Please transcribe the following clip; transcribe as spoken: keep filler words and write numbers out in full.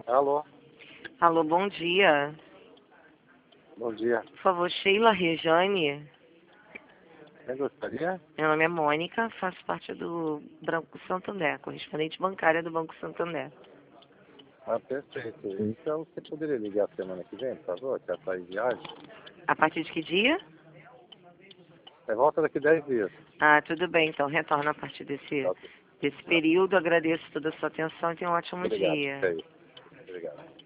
Alô, Alô, bom dia. bom dia. Por favor, Sheila Rejane. Quem gostaria? Meu nome é Mônica, faço parte do Banco Santander, correspondente bancária do Banco Santander. Ah, perfeito. Então, você poderia ligar semana que vem, por favor, que ela está em viagem? A partir de que dia? É volta daqui dez dias. Ah, tudo bem, então retorno a partir desse, Ok. desse período. Agradeço toda a sua atenção e tenha um ótimo Obrigado. dia. É isso. Obrigado.